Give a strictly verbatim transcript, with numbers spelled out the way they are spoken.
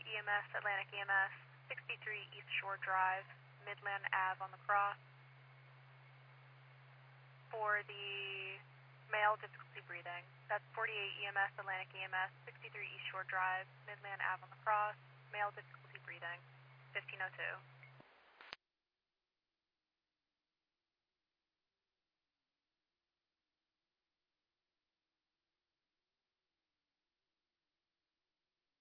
forty-eight E M S, Atlantic E M S, sixty-three East Shore Drive, Midland Ave on the cross. For the male difficulty breathing, that's forty-eight E M S, Atlantic E M S, sixty-three East Shore Drive, Midland Ave on the cross, male difficulty breathing, fifteen oh two.